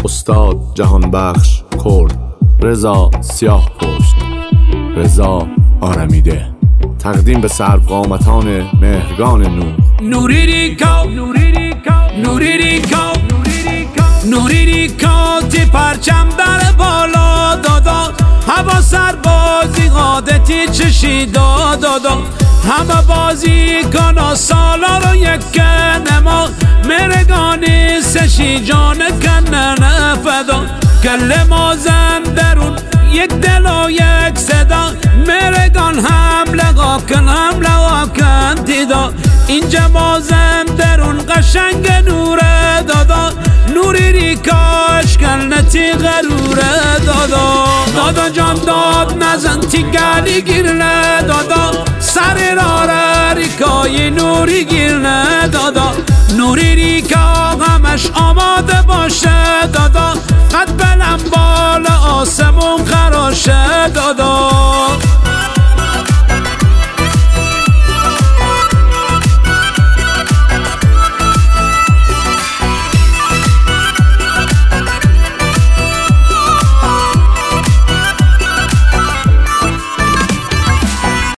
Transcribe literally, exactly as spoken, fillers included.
استاد جهان بخش کرد، رضا سیاه پشت، رضا آرمیده. تقدیم به سروقامتان مهرگان نور. نوری ریکا نوری ریکا نوری ریکا نوری ریکا تی پرچم در بالا دادا، هوا سربازی عادتی چشی دادا، همه بازی کنا سالا رو یک کنما، مرگانی سشی جان کنن فدا، کل مازم درون یک دل و یک صدا، مرگان هم لگا کن هم لگا کن دیدا، اینجا مازم درون قشنگ نوره دادا، نوری ریکاش کلنتی غروره دادا، دادا جان داد نزن تی گلی گیرنه دادا، سر راره ریکای نوری گیرنه دادا، نوری ریکا همش آماده باشه دادا، قد بلند بالا آسمون خراشه دادا.